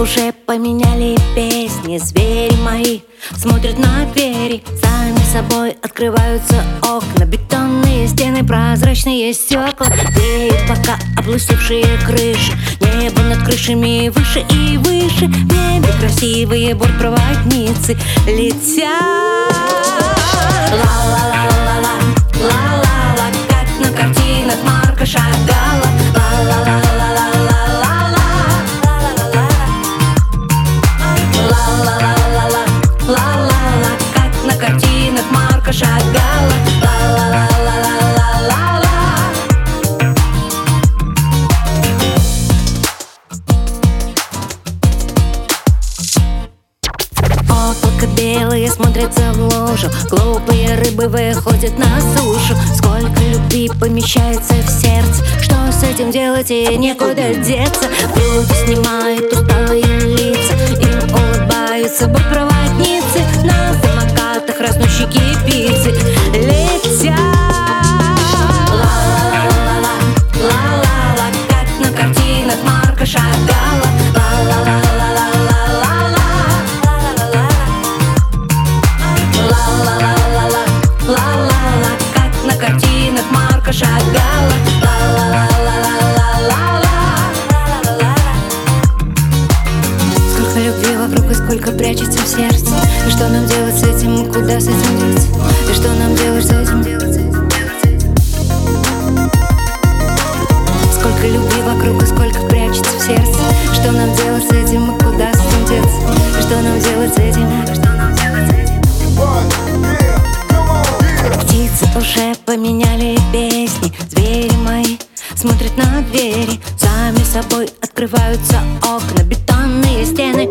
уже поменяли песни. Звери мои смотрят на двери, сами собой открываются окна. Бетонные стены, прозрачные стекла, веют пока облысевшие крыши. Небо над крышами выше и выше. В небе красивые бортпроводницы летят. Ла-ла-ла-ла-ла, ла-ла-ла, как на картинах Марка Шагала. Ла-ла-ла-ла-ла-ла-ла, ла-ла-ла-ла-ла, ла-ла-ла, как на картинах Марка Шагала. Ла-ла-ла-ла-ла-ла-ла. Облако белые смотрятся в лужу, глупые рыбы выходят на сушу. Сколько любви помещается в сердце, что с этим делать и некуда деться. Люди снимают усталые лица, им улыбаются бортпроводницы. На самокатах разносчики пиццы летят. Ла-ла-ла-ла, ла-ла-ла, как на картинах Марка Шагала. Ла-ла-ла-ла-ла-ла-ла, ла-ла-ла-ла-ла, ла-ла-ла, как на картинах Марка Шагала. Ла-ла-ла-ла-ла-ла-ла. Сколько любви вокруг и сколько прячется в сердце. И что нам делать с этим, куда с этим деться? И что нам делать с этим? Сколько любви вокруг и сколько прячется в сердце. Что нам делать с этим и куда с этим деться? И что нам делать с этим? Птицы уже поменяли песни. Звери мои смотрят на двери, сами собой открываются окна. Бетонные стены,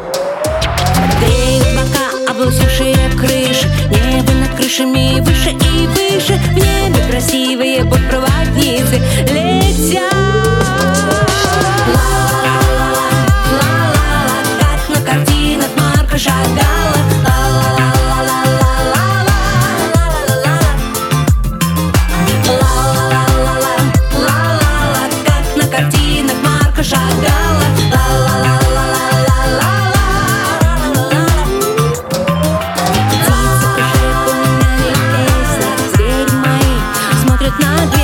веют пока облысевшие крыши. Небо над крышами выше и выше. В небе красивые бортпроводницы летят. Ла-ла-ла-ла, ла-ла-ла, как на картинах Марка Шагала. Ла-ла-ла-ла-ла-ла-ла, ла-ла-ла-ла-ла, ла-ла-ла, как на картинах Марка Шагала. Ла-ла-ла-ла-ла-ла-ла. Птицы уже поменяли песни, звери мои смотрят на дверь.